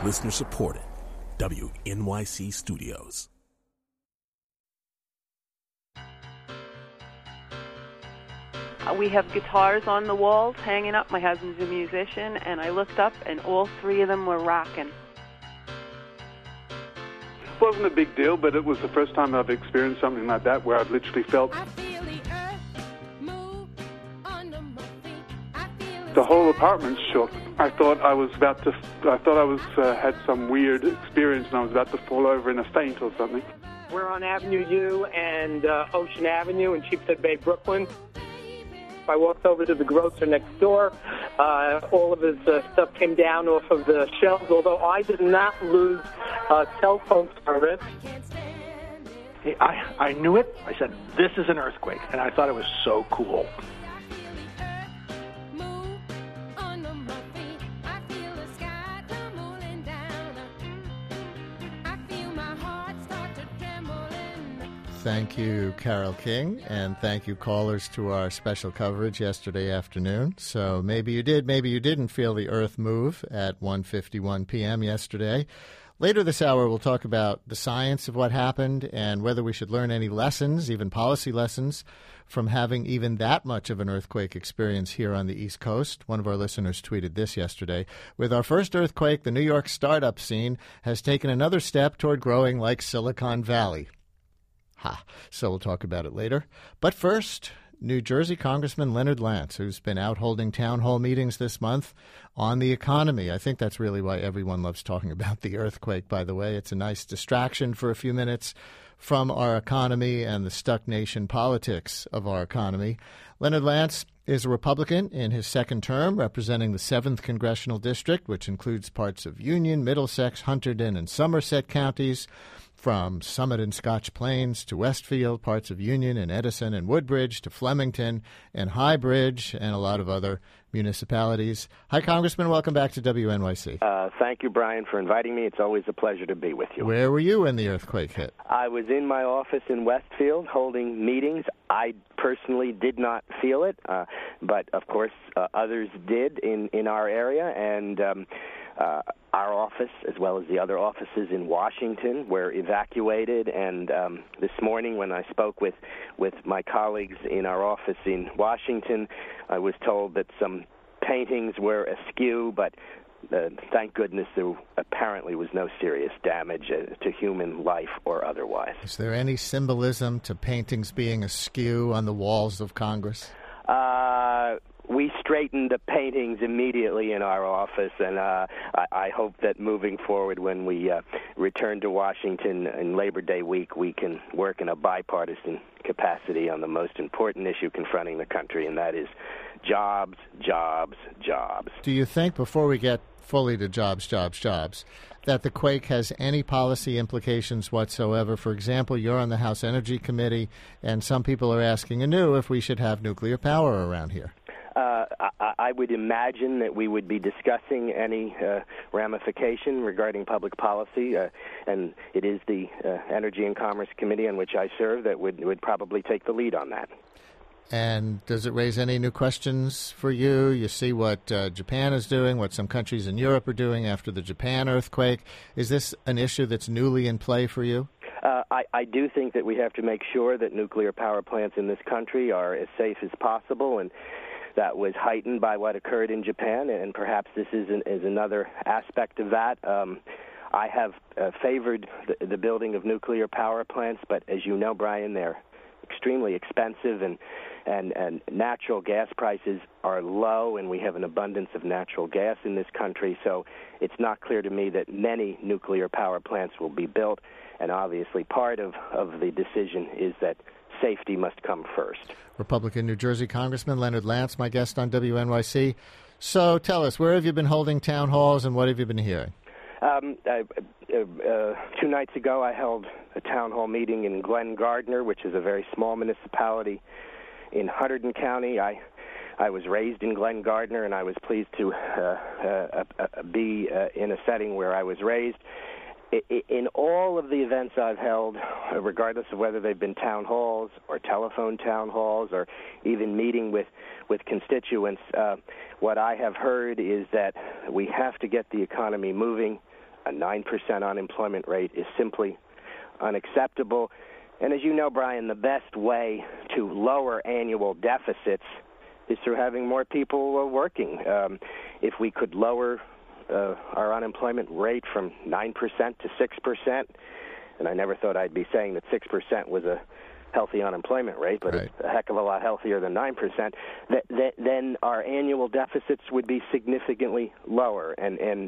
Listener supported. WNYC Studios. We have guitars on the walls hanging up. My husband's a musician, and I looked up, and all three of them were rocking. It wasn't a big deal, but it was the first time I've experienced something like that where I've literally felt the whole apartment shook. I thought I had some weird experience and I was about to fall over in a faint or something. We're on Avenue U and Ocean Avenue in Sheepshead Bay, Brooklyn. I walked over to the grocer next door. All of his stuff came down off of the shelves, although I did not lose cell phone service. I knew it. I said, this is an earthquake, and I thought it was so cool. Thank you, Carole King, and thank you, callers, to our special coverage yesterday afternoon. So maybe you did, maybe you didn't feel the earth move at 1:51 p.m. yesterday. Later this hour, we'll talk about the science of what happened and whether we should learn any lessons, even policy lessons, from having even that much of an earthquake experience here on the East Coast. One of our listeners tweeted this yesterday. With our first earthquake, the New York startup scene has taken another step toward growing like Silicon Valley. So we'll talk about it later. But first, New Jersey Congressman Leonard Lance, who's been out holding town hall meetings this month on the economy. I think that's really why everyone loves talking about the earthquake, by the way. It's a nice distraction for a few minutes from our economy and the stuck nation politics of our economy. Leonard Lance is a Republican in his second term, representing the 7th Congressional District, which includes parts of Union, Middlesex, Hunterdon, and Somerset counties. From Summit and Scotch Plains to Westfield, parts of Union and Edison and Woodbridge to Flemington and Highbridge and a lot of other municipalities. Hi, Congressman. Welcome back to WNYC. Thank you, Brian, for inviting me. It's always a pleasure to be with you. Where were you when the earthquake hit? I was in my office in Westfield holding meetings. I personally did not feel it, but, of course, others did in our area, and our office, as well as the other offices in Washington, were evacuated. And this morning when I spoke with my colleagues in our office in Washington, I was told that some paintings were askew, but thank goodness there apparently was no serious damage to human life or otherwise. Is there any symbolism to paintings being askew on the walls of Congress? We straightened the paintings immediately in our office, and I hope that moving forward when we return to Washington in Labor Day week, we can work in a bipartisan capacity on the most important issue confronting the country, and that is jobs, jobs, jobs. Do you think, before we get fully to jobs, that the quake has any policy implications whatsoever? For example, you're on the House Energy Committee, and some people are asking anew if we should have nuclear power around here. I would imagine that we would be discussing any ramification regarding public policy, and it is the Energy and Commerce Committee on which I serve that would probably take the lead on that. And does it raise any new questions for you? You see what Japan is doing, what some countries in Europe are doing after the Japan earthquake. Is this an issue that's newly in play for you? I do think that we have to make sure that nuclear power plants in this country are as safe as possible, and that was heightened by what occurred in Japan, and perhaps this is another aspect of that. I have favored the building of nuclear power plants, but as you know, Brian, they're extremely expensive, and natural gas prices are low, and we have an abundance of natural gas in this country, so it's not clear to me that many nuclear power plants will be built, and obviously part of the decision is that safety must come first. Republican New Jersey Congressman Leonard Lance, my guest on WNYC. So tell us, where have you been holding town halls and what have you been hearing? 2 nights ago, I held a town hall meeting in Glen Gardner, which is a very small municipality in Hunterdon County. I was raised in Glen Gardner, and I was pleased to be in a setting where I was raised. In all of the events I've held, regardless of whether they've been town halls or telephone town halls or even meeting with what I have heard is that we have to get the economy moving A 9% unemployment rate is simply unacceptable. And as you know, Brian, the best way to lower annual deficits is through having more people working. If we could lower our unemployment rate from 9% to 6%, and I never thought I'd be saying that 6% was a healthy unemployment rate, but It's a heck of a lot healthier than 9%, then our annual deficits would be significantly lower. And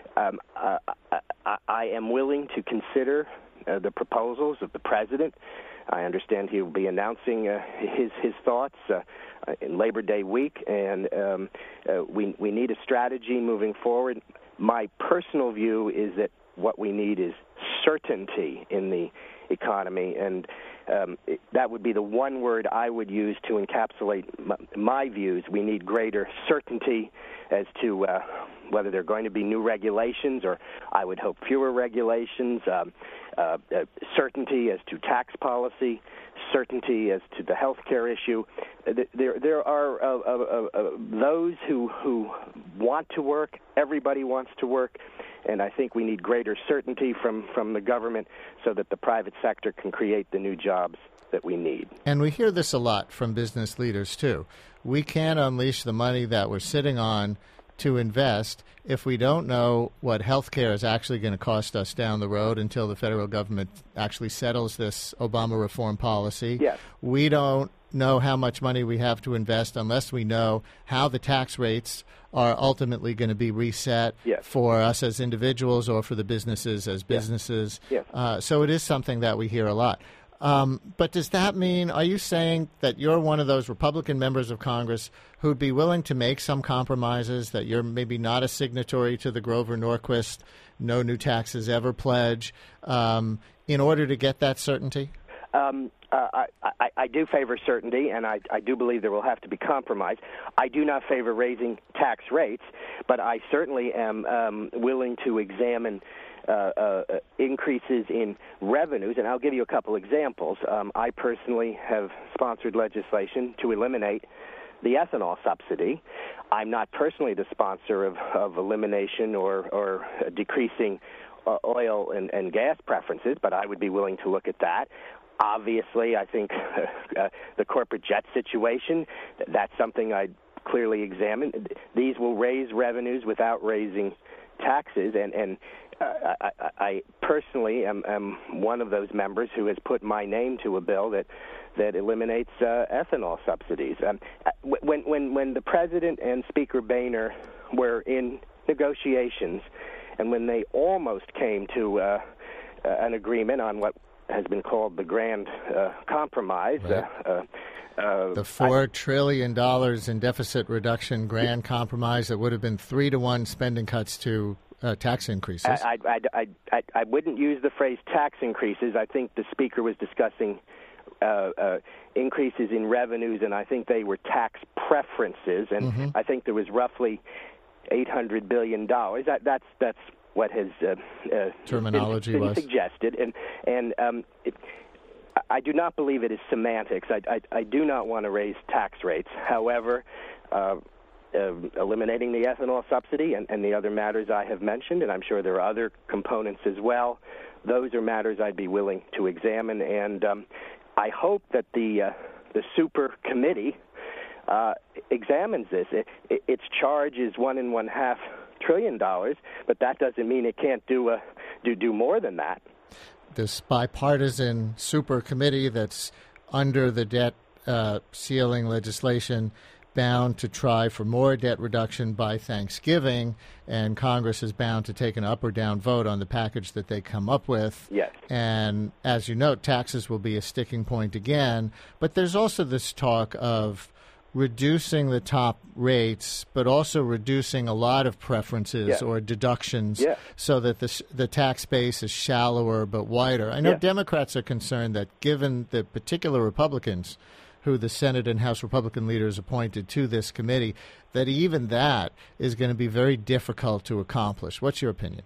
I am willing to consider the proposals of the president. I understand he will be announcing his thoughts in Labor Day week, and we need a strategy moving forward. My personal view is that what we need is certainty in the economy, and that would be the one word I would use to encapsulate my views. We need greater certainty as to whether there are going to be new regulations, or I would hope fewer regulations, certainty as to tax policy, certainty as to the health care issue. There are those who want to work. Everybody wants to work. And I think we need greater certainty from the government so that the private sector can create the new jobs that we need. And we hear this a lot from business leaders, too. We can't unleash the money that we're sitting on to invest if we don't know what health care is actually going to cost us down the road until the federal government actually settles this Obama reform policy. Yes. We don't know how much money we have to invest unless we know how the tax rates are ultimately going to be reset for us as individuals or for the businesses as businesses. Yes. So it is something that we hear a lot. But does that mean, are you saying that you're one of those Republican members of Congress who'd be willing to make some compromises, that you're maybe not a signatory to the Grover Norquist no new taxes ever pledge in order to get that certainty? I do favor certainty, and I do believe there will have to be compromise. I do not favor raising tax rates, but I certainly am willing to examine increases in revenues, and I'll give you a couple examples. I personally have sponsored legislation to eliminate the ethanol subsidy. I'm not personally the sponsor of elimination or decreasing oil and gas preferences, but I would be willing to look at that. Obviously, I think the corporate jet situation, that's something I'd clearly examine. These will raise revenues without raising taxes, and I personally am one of those members who has put my name to a bill that eliminates ethanol subsidies. When the President and Speaker Boehner were in negotiations, and when they almost came to an agreement on what has been called the Grand Compromise. Right. The $4 trillion in deficit reduction Grand Compromise that would have been 3-to-1 spending cuts to tax increases. I wouldn't use the phrase tax increases. I think the Speaker was discussing increases in revenues, and I think they were tax preferences, and I think there was roughly $800 billion. That's what has terminology been was suggested, and I do not believe it is semantics. I do not want to raise tax rates. However, eliminating the ethanol subsidy and the other matters I have mentioned, and I'm sure there are other components as well, those are matters I'd be willing to examine, and I hope that the super committee examines this. Its charge is $1.5 trillion, but that doesn't mean it can't do more than that. This bipartisan super committee that's under the debt ceiling legislation, bound to try for more debt reduction by Thanksgiving, and Congress is bound to take an up or down vote on the package that they come up with. Yes. And as you note, taxes will be a sticking point again. But there's also this talk of reducing the top rates, but also reducing a lot of preferences or deductions so that the tax base is shallower but wider. I know Democrats are concerned that given the particular Republicans who the Senate and House Republican leaders appointed to this committee, that even that is going to be very difficult to accomplish. What's your opinion?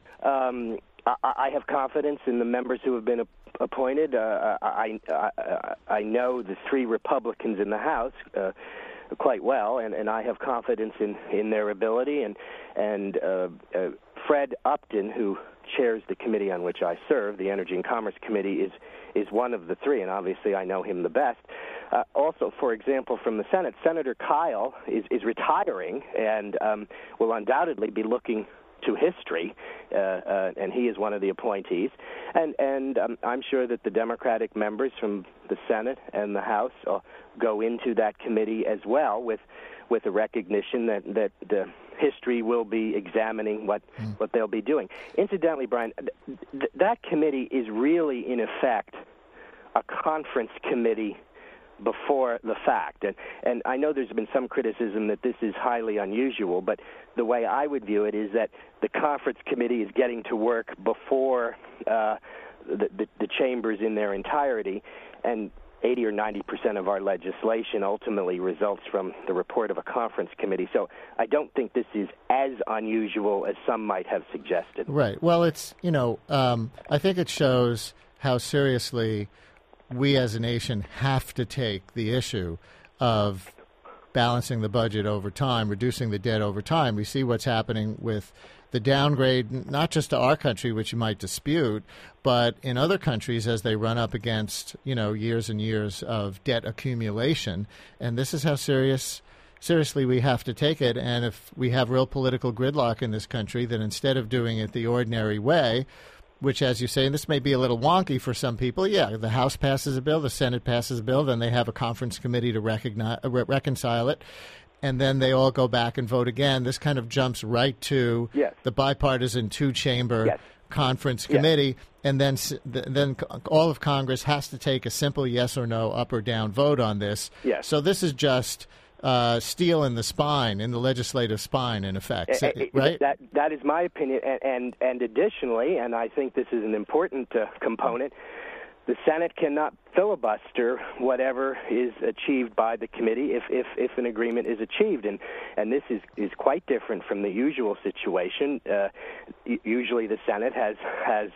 I have confidence in the members who have been appointed. I know the 3 Republicans in the House quite well, and I have confidence in their ability. And Fred Upton, who chairs the committee on which I serve, the Energy and Commerce Committee, is one of the three, and obviously I know him the best. Also, for example, from the Senate, Senator Kyle is retiring and will undoubtedly be looking to history, and he is one of the appointees. And I'm sure that the Democratic members from the Senate and the House go into that committee as well with a recognition that history will be examining what they'll be doing. Incidentally, Brian, that committee is really, in effect, a conference committee before the fact. And I know there's been some criticism that this is highly unusual, but the way I would view it is that the conference committee is getting to work before the chambers in their entirety, and 80 or 90% of our legislation ultimately results from the report of a conference committee. So I don't think this is as unusual as some might have suggested. Right. Well, it's, I think it shows how seriously we as a nation have to take the issue of balancing the budget over time, reducing the debt over time. We see what's happening with the downgrade, not just to our country, which you might dispute, but in other countries as they run up against, years and years of debt accumulation. And this is how seriously we have to take it. And if we have real political gridlock in this country, then instead of doing it the ordinary way, which, as you say, and this may be a little wonky for some people, the House passes a bill, the Senate passes a bill, then they have a conference committee to reconcile it, and then they all go back and vote again. This kind of jumps right to the bipartisan two-chamber conference committee, and then all of Congress has to take a simple yes or no, up or down vote on this. So this is just steel in the legislative spine, in effect, right? That is my opinion, and additionally, and I think this is an important component, the Senate cannot filibuster whatever is achieved by the committee if an agreement is achieved, and this is quite different from the usual situation. Usually the Senate has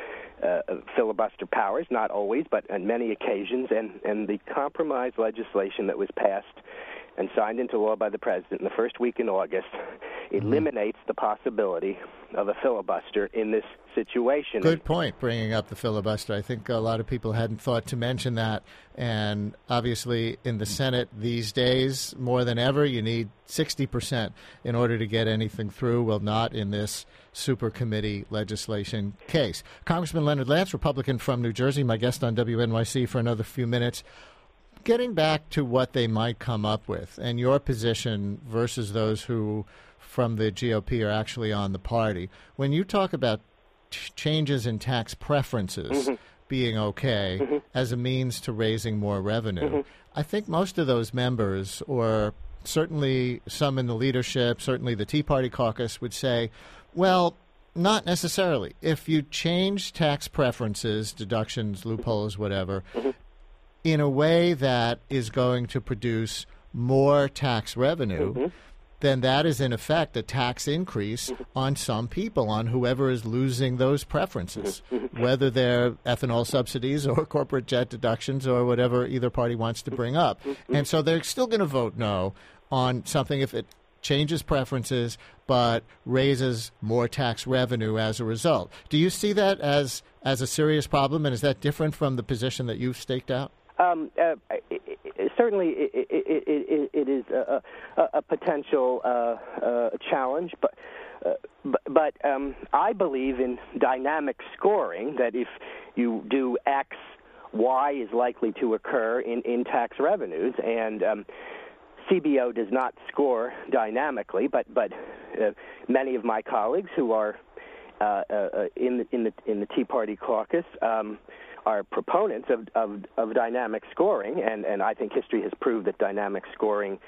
filibuster powers, not always, but on many occasions, and the compromise legislation that was passed and signed into law by the President in the first week in August eliminates the possibility of a filibuster in this situation. Good point, bringing up the filibuster. I think a lot of people hadn't thought to mention that. And obviously in the Senate these days, more than ever, you need 60% in order to get anything through. Well, not in this super committee legislation case. Congressman Leonard Lance, Republican from New Jersey, my guest on WNYC for another few minutes. Getting back to what they might come up with and your position versus those who from the GOP are actually on the party, when you talk about changes in tax preferences being okay as a means to raising more revenue, I think most of those members, or certainly some in the leadership, certainly the Tea Party caucus, would say, well, not necessarily. If you change tax preferences, deductions, loopholes, whatever, in a way that is going to produce more tax revenue, then that is in effect a tax increase on some people, on whoever is losing those preferences, whether they're ethanol subsidies or corporate jet deductions or whatever either party wants to bring up. And so they're still going to vote no on something if it changes preferences but raises more tax revenue as a result. Do you see that as a serious problem, and is that different from the position that you've staked out? Certainly, it is a potential challenge, but I believe in dynamic scoring, that if you do X, Y is likely to occur in tax revenues, and CBO does not score dynamically, but many of my colleagues who are in the Tea Party caucus are proponents of dynamic scoring, and I think history has proved that dynamic scoring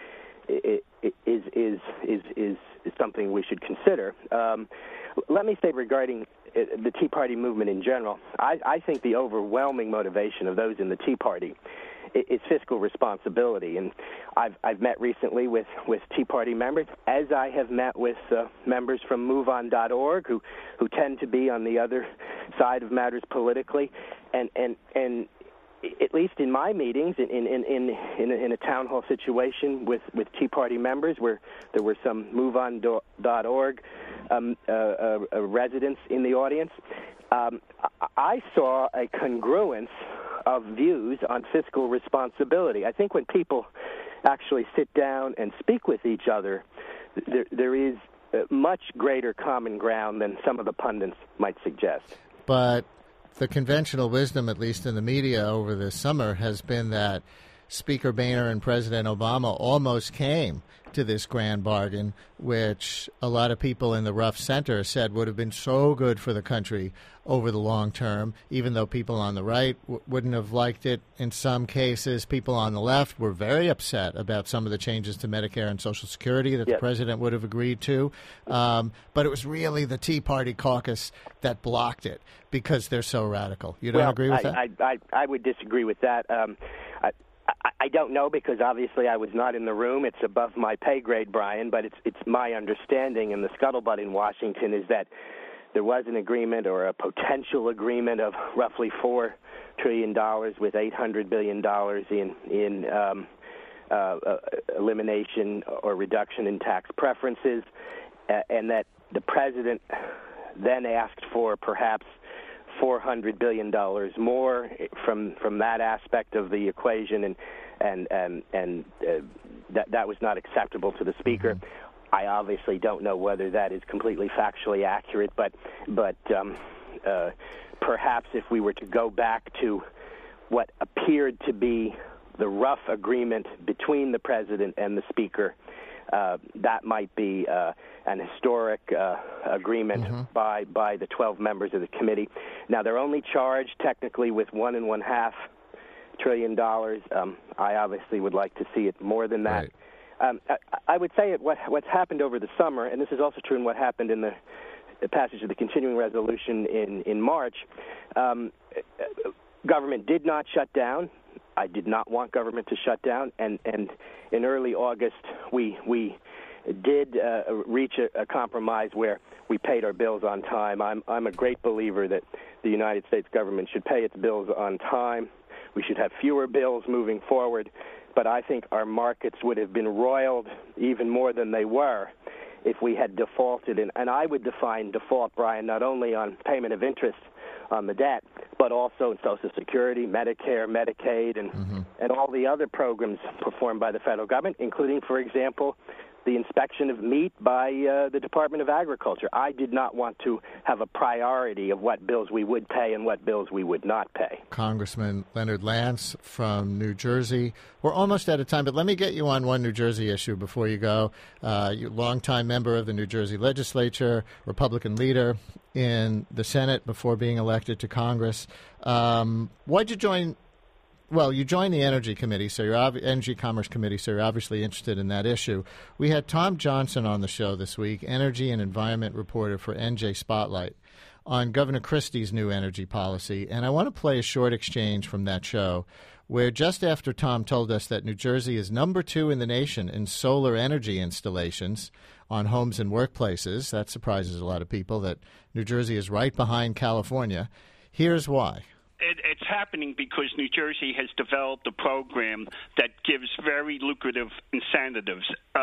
is something we should consider. Let me say regarding the Tea Party movement in general, I think the overwhelming motivation of those in the Tea Party is fiscal responsibility, and I've met recently with Tea Party members, as I have met with members from MoveOn.org who tend to be on the other side of matters politically, and at least in my meetings, in a town hall situation with Tea Party members, where there were some MoveOn.org residents in the audience, I saw a congruence of views on fiscal responsibility. I think when people actually sit down and speak with each other, there is much greater common ground than some of the pundits might suggest. But the conventional wisdom, at least in the media over this summer, has been that Speaker Boehner and President Obama almost came to this grand bargain, which a lot of people in the rough center said would have been so good for the country over the long term, even though people on the right wouldn't have liked it. In some cases, people on the left were very upset about some of the changes to Medicare and Social Security that the president would have agreed to. But it was really the Tea Party caucus that blocked it because they're so radical. You don't agree with that? I would disagree with that. I don't know, because obviously I was not in the room. It's above my pay grade, Brian, but it's my understanding, and the scuttlebutt in Washington is that there was an agreement or a potential agreement of roughly $4 trillion with $800 billion in elimination or reduction in tax preferences, and that the president then asked for perhaps $400 billion more from that aspect of the equation, and that was not acceptable to the Speaker. Mm-hmm. I obviously don't know whether that is completely factually accurate, but perhaps if we were to go back to what appeared to be the rough agreement between the President and the Speaker, that might be an historic agreement by the 12 members of the committee. Now, they're only charged technically with $1.5 trillion. I obviously would like to see it more than that. Right. I would say what's happened over the summer, and this is also true in what happened in the passage of the continuing resolution in March, government did not shut down. I did not want government to shut down, and in early August we did reach a compromise where we paid our bills on time. I'm a great believer that the United States government should pay its bills on time. We should have fewer bills moving forward, but I think our markets would have been roiled even more than they were if we had defaulted. And I would define default, Brian, not only on payment of interest on the debt, but also in Social Security, Medicare, Medicaid, and all the other programs performed by the federal government, including, for example, the inspection of meat by the Department of Agriculture. I did not want to have a priority of what bills we would pay and what bills we would not pay. Congressman Leonard Lance from New Jersey. We're almost out of time, but let me get you on one New Jersey issue before you go. You're a longtime member of the New Jersey legislature, Republican leader in the Senate before being elected to Congress. Why'd you join? Well, you joined the Energy Committee, so Energy Commerce Committee, so you're obviously interested in that issue. We had Tom Johnson on the show this week, energy and environment reporter for NJ Spotlight, on Governor Christie's new energy policy. And I want to play a short exchange from that show where just after Tom told us that New Jersey is number 2 in the nation in solar energy installations on homes and workplaces, that surprises a lot of people, that New Jersey is right behind California. Here's why. It's happening because New Jersey has developed a program that gives very lucrative incentives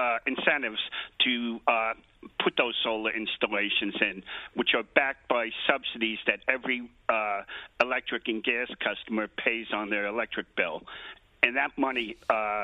to put those solar installations in, which are backed by subsidies that every electric and gas customer pays on their electric bill. And that money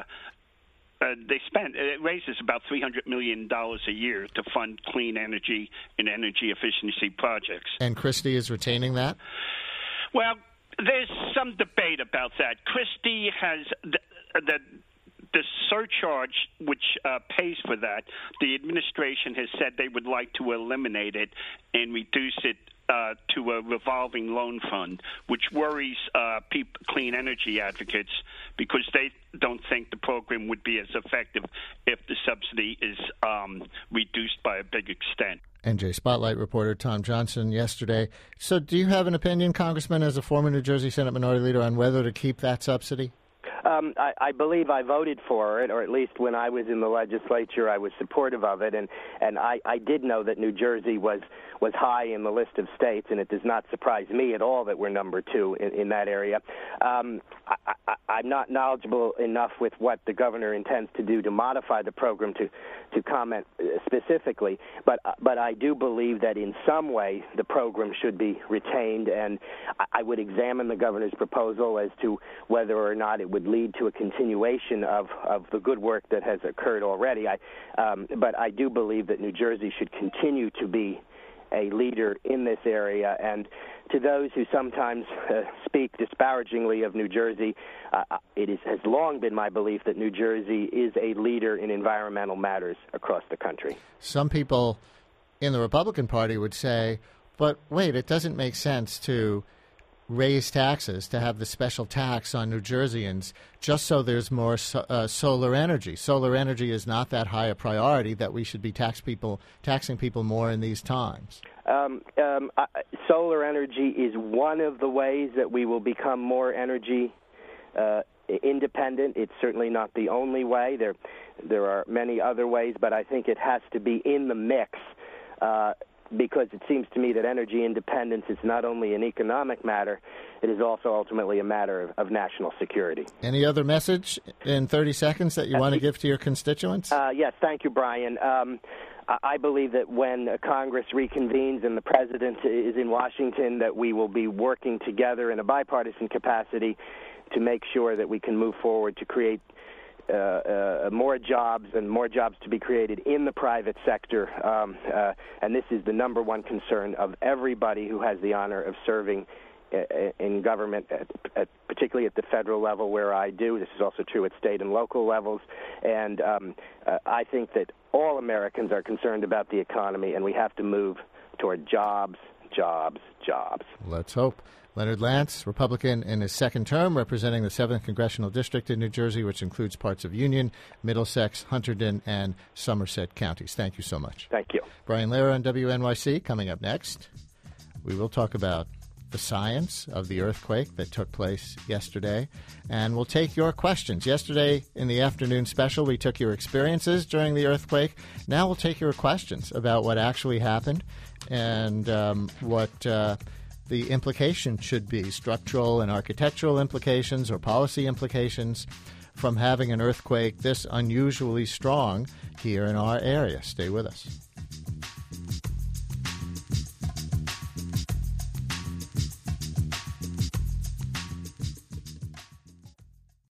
it raises about $300 million a year to fund clean energy and energy efficiency projects. And Christie is retaining that? Well, there's some debate about that. Christie has the surcharge which pays for that. The administration has said they would like to eliminate it and reduce it to a revolving loan fund, which worries clean energy advocates because they don't think the program would be as effective if the subsidy is reduced by a big extent. NJ Spotlight reporter Tom Johnson yesterday. So do you have an opinion, Congressman, as a former New Jersey Senate Minority Leader, on whether to keep that subsidy? I believe I voted for it, or at least when I was in the legislature, I was supportive of it, and I did know that New Jersey was high in the list of states, and it does not surprise me at all that we're number 2 in that area. I'm not knowledgeable enough with what the governor intends to do to modify the program to comment specifically, but I do believe that in some way the program should be retained, and I would examine the governor's proposal as to whether or not it would lead to a continuation of the good work that has occurred already. But I do believe that New Jersey should continue to be a leader in this area. And to those who sometimes speak disparagingly of New Jersey, has long been my belief that New Jersey is a leader in environmental matters across the country. Some people in the Republican Party would say, but wait, it doesn't make sense to raise taxes, to have the special tax on New Jerseyans just so there's more solar energy. Solar energy is not that high a priority that we should be taxing people more in these times. Solar energy is one of the ways that we will become more energy independent. It's certainly not the only way. There are many other ways, but I think it has to be in the mix because it seems to me that energy independence is not only an economic matter, it is also ultimately a matter of national security. Any other message in 30 seconds that you want to give to your constituents? Yes, thank you, Brian. I believe that when Congress reconvenes and the President is in Washington, that we will be working together in a bipartisan capacity to make sure that we can move forward to create more jobs and more jobs to be created in the private sector. And this is the number one concern of everybody who has the honor of serving in government, particularly at the federal level where I do. This is also true at state and local levels. And I think that all Americans are concerned about the economy, and we have to move toward jobs, jobs, jobs. Let's hope. Leonard Lance, Republican in his second term, representing the 7th Congressional District in New Jersey, which includes parts of Union, Middlesex, Hunterdon, and Somerset counties. Thank you so much. Thank you. Brian Lehrer on WNYC. Coming up next, we will talk about the science of the earthquake that took place yesterday, and we'll take your questions. Yesterday in the afternoon special, we took your experiences during the earthquake. Now we'll take your questions about what actually happened and what the implication should be, structural and architectural implications or policy implications from having an earthquake this unusually strong here in our area. Stay with us.